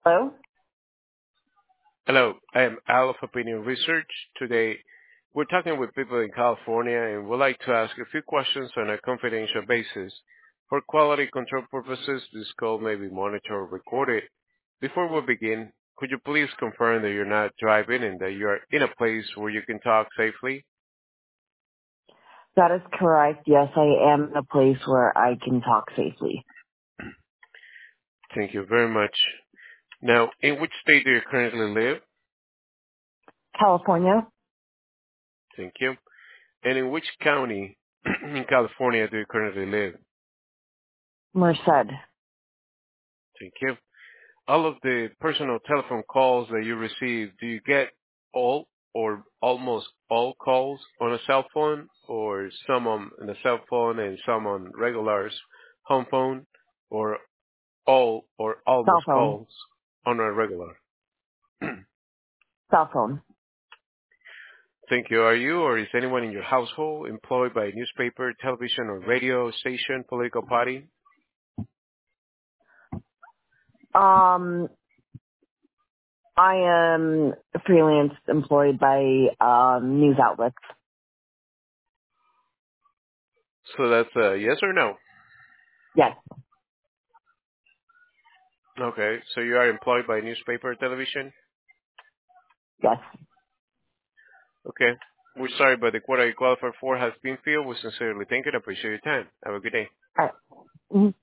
Hello? Hello, I am Al of Opinion Research. Today, we're talking with people in California and would like to ask a few questions on a confidential basis. For quality control purposes, this call may be monitored or recorded. Before we begin, could you please confirm that you're not driving and that you are in a place where you can talk safely? That is correct. Yes, I am in a place where I can talk safely. Thank you very much. Now, in which state do you currently live? California? Thank you. And in which county in California do you currently live? Merced. Thank you. All of the personal telephone calls that you receive, do you get all or almost all calls on a cell phone, or some on the cell phone and some on regular home phone, or all or Cell almost phone. calls on a regular? Cell phone. Thank you. Are you or is anyone in your household employed by a newspaper, television, or radio station, political party? Um, I am freelance employed by news outlets. So that's a yes or no. Yes, Okay. So you are employed by a newspaper, or television? yes. Okay. We're sorry, but the quota you qualified for has been filled. We sincerely thank you and appreciate your time. Have a good day. All right. Mhm.